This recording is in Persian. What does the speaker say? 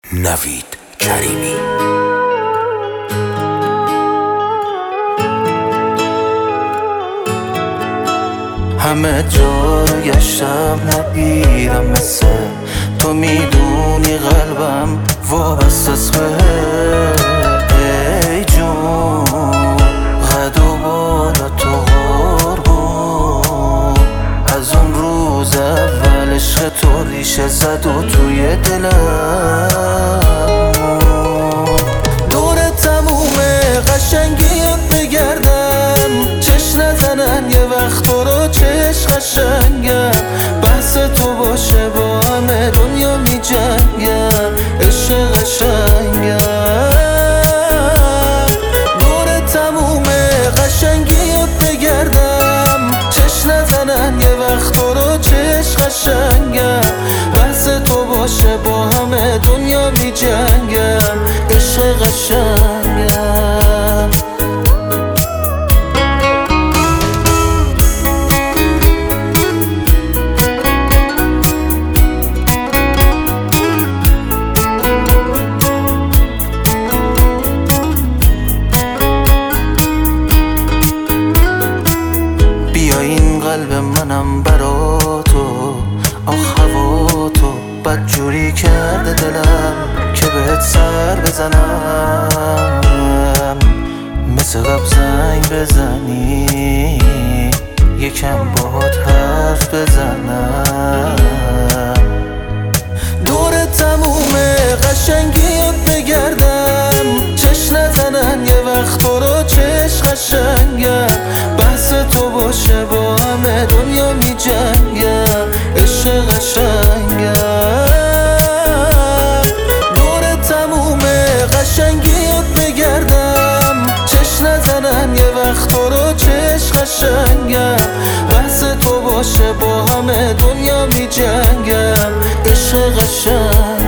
نوید کریمی. همه جا رو گشتم نگیرم مثل تو، میدونی قلبم وابسته است بهت. ای جون قد و بالا تو قربون، از اون روز اول عشق تو ریشه زد و توی دلم دور تموم قشنگیات بگردم، چش نزنن یه وقت تو رو، چش قشنگم. بحث تو باشه با همه دنیا می جنگم، عشق قشنگم. دور تموم قشنگیات بگردم، چش نزنن یه وقت تو رو، چش قشنگم. بحث تو باشه با همه دنیا می جنگم، عشق قشنگم. قلب منم برا تو، آخ هوا تو بد جوری کرده دلم که بهت سر بزنم. مثل قبل زنگ بزنی یکم باهات حرف بزنم. دور تموم قشنگیات بگردم، چش نزنن یه وقت تو رو، چش قشنگم. بحث تو باشه با همه دنیا می جنگم، عشق قشنگم. دور تموم قشنگیات بگردم، چش نزنن یه وقت تو رو، چش قشنگم. بحث تو باشه با همه دنیا می جنگم، عشق قشنگم.